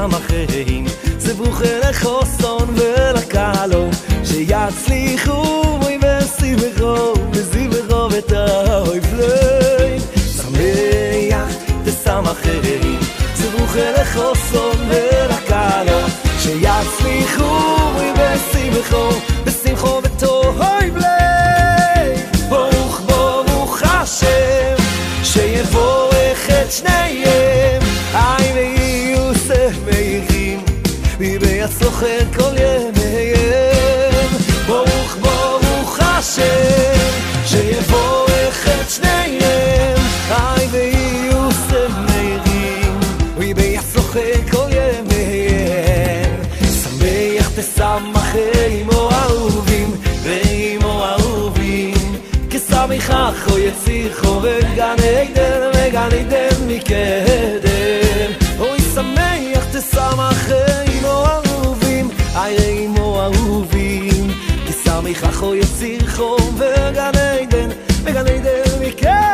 תסמכים זה ברוכה לחוסון ולקלו שיצליחו מוי וסיבכו וסיבכו ותאוי פלוין שמח תסמכים זה ברוכה לחוסון ולקלו שיצליחו מוי וסיבכו בשמחו ותאוי פלוין ברוך השם שיבורך את שניהם היי ויוסף מאירים ויצלוח את כל ימיהם ברוך השם שיבורך את שניהם היי ויוסף מאירים ויצלוח את כל ימיהם שמח תשמח עמו אהובים ועמו אהובים כשמחך או יציחו וגן עדן מקדם אוי שמח תשמח עמו אהובים עמו אהובים כשמחך או יציחו וגן עדן מקדם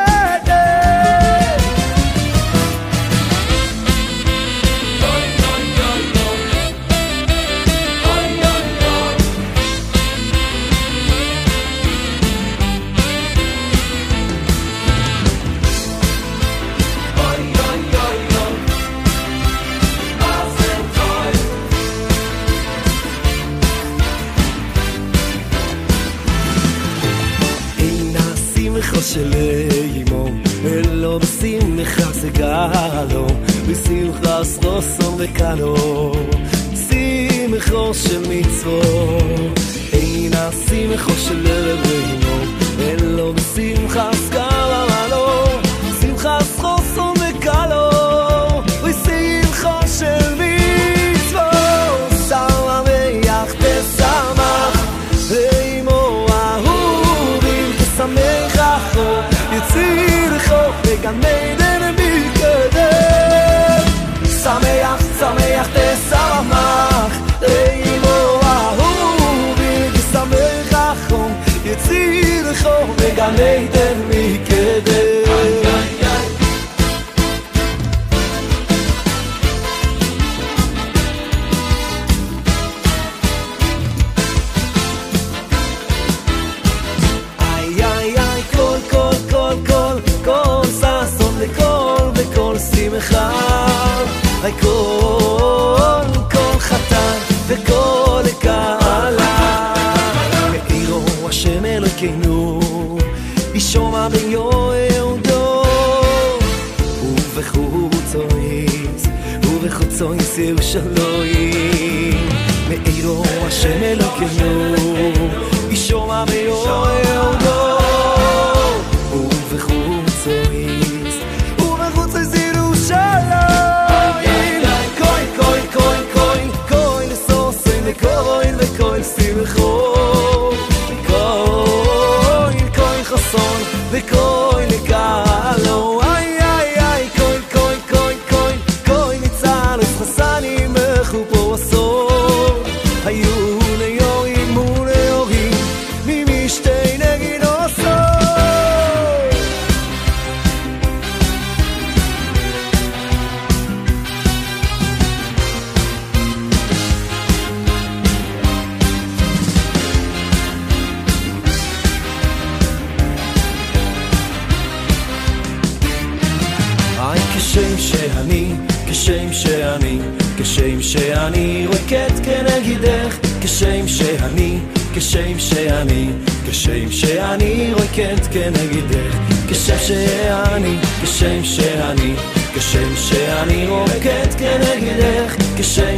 שלאימו ולא בשמחה סגלו בשמחה סרוסון וקלו שמחו של מצוות אין השמחו שלאימו ולא בשמחה סגלו שמחה סרוסון וקלו בשמחו של מצוות שמח תשמח ואימו אהובים תשמח יצירחו וגם עדן מקדם שמח תשמח עמו אהובים תשמחו יצירחו וגם עדן מקדם כל חתן וכל קהלה מאירו השם אלוקינו ישומע ביהודו ובחוצויס ירושלים מאירו השם אלוקינו ישומע ביהודו ובחוצויס ירושלים וכל שמחו וכל חסון וכל נקלו כל ניצל חסני מחופו עשור היו ליורים וליורים ממשתי נגד עשור כשם שאני רוקד כנגדך כשם שאני רוקד כנגדך כשם שאני רוקד כנגדך כשם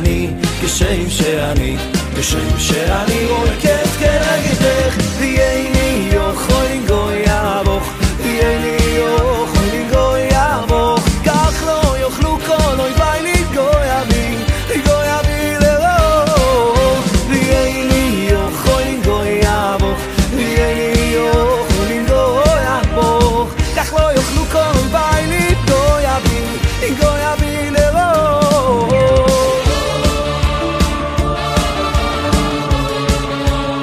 שאני רוקד כנגדך ואיני יכול לגוי אבוך ואיני יכול לגוי אבוך כך לא יוכלו כל אויביי לגוי בי לרוב ואיני יכול לגוי אבוך ואיני יכול לגוי אבוך כך לא יוכלו כל אויביי לגוי בי לרוב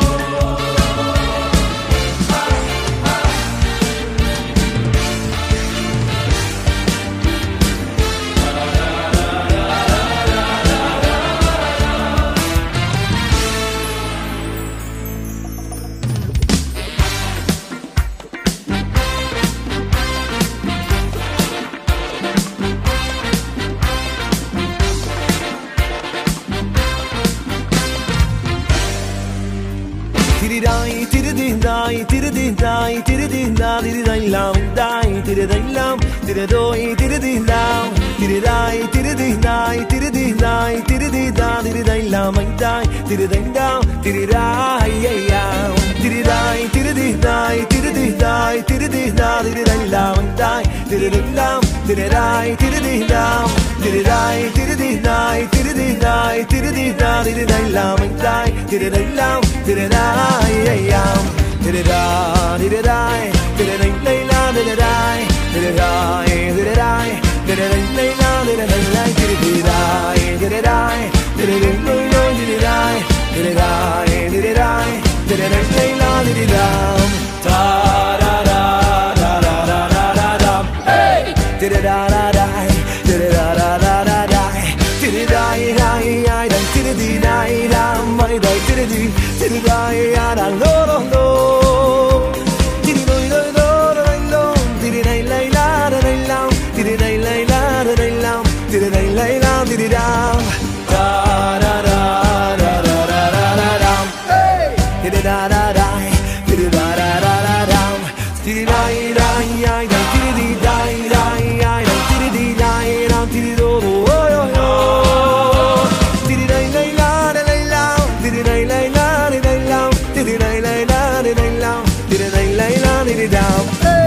dai tiri di dai tiri di dai tiri dai lam dai tiri dai lam tiri doi tiri di lam tiri dai tiri di dai tiri di dai tiri di dai tiri dai lam dai tiri dai lam tiri dai yeah tiri dai tiri di dai tiri di dai tiri di dai tiri dai lam dai tiri dai lam tiri dai tiri di lam tiri dai tiri di dai tiri di dai tiri di dai tiri dai lam dai tiri dai lam tiri dai yeah tiri dai tiri dai tiri dai la tiri dai tiri dai tiri dai tiri dai la tiri dai tiri dai tiri dai tiri dai tiri dai tiri dai tiri dai tiri dai la tiri dai ta da da da da da da da hey tiri da da dai tiri da da da da dai tiri dai dai dai tiri di dai dai mai dai tiri di tiri dai da lo lo lo tiri doi doi do dai lo tiri dai lai la dai la tiri dai lai la dai la tiri dai lai la tiri da da da da da da da da da hey tiri da da dai tiri da da da da da tiri dai dai dai tiri di dai dai dai tiri di dai dai tiri do oh oh oh tiri dai lai la dai la tiri dai lai la dai la tiri dai lai la dai la tiri dai lai la tiri da hey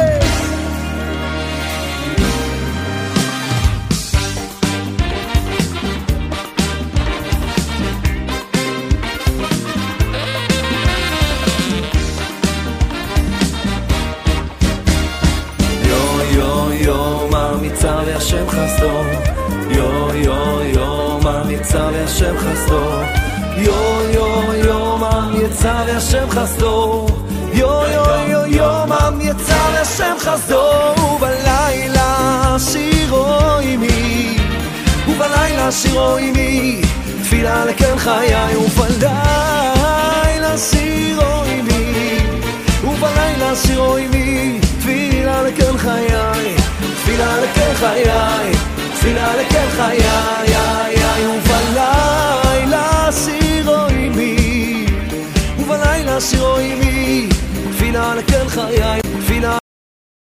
מצווה השם חסדו יו יו יו מה מצווה השם חסדו יו יו יו מה מצווה השם חסדו יו יו יו יו מה מצווה השם חסדו ובלילה שירו עמי ובלילה שירו עמי תפילה לקן חיי ובלילה שירו עמי ובלילה שירו עמי תפילה לקן חיי תפילה לקן חיי, תפילה לקן חיי, ובלילה שירו עמי, ובלילה שירו עמי, תפילה לקן חיי.